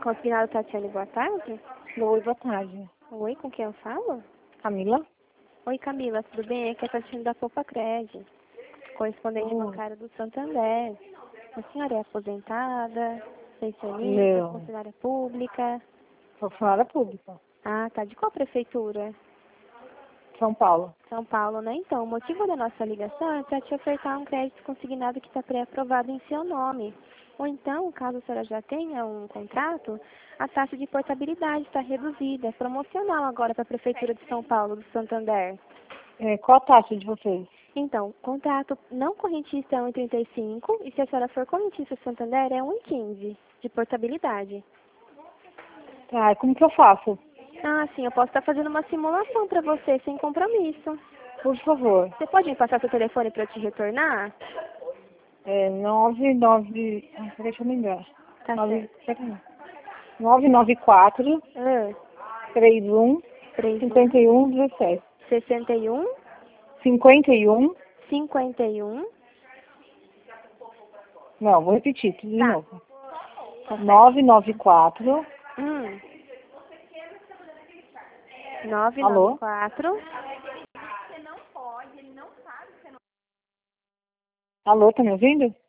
Consignado Tatiane, boa tarde. Oi, boa tarde. Oi, com quem eu falo? Camila? Oi, Camila, tudo bem? Aqui é a Tatiane da Poupa Cred, correspondente bancária do Santander. A senhora é aposentada, pensionista, Não. funcionária pública? Funcionária pública. Ah, tá. De qual prefeitura? São Paulo. São Paulo, né? Então, o motivo da nossa ligação é para te ofertar um crédito consignado que está pré-aprovado em seu nome. Ou então, caso a senhora já tenha um contrato, a taxa de portabilidade está reduzida. É promocional agora para a Prefeitura de São Paulo, do Santander. Qual a taxa de vocês? Então, contrato não correntista é 1,35 e se a senhora for correntista Santander é 1,15 de portabilidade. Tá, como que eu faço? Ah, sim, eu posso estar fazendo uma simulação para você sem compromisso. Por favor. Você pode me passar seu telefone para eu te retornar? 99... deixa eu lembrar. Tá certo. 994 Ah, 31 31 51 17. 61 51. 51. Não, vou repetir tudo de Tá. novo. Tá certo. 994. Hum. Alô? 994. Alô, tá me ouvindo?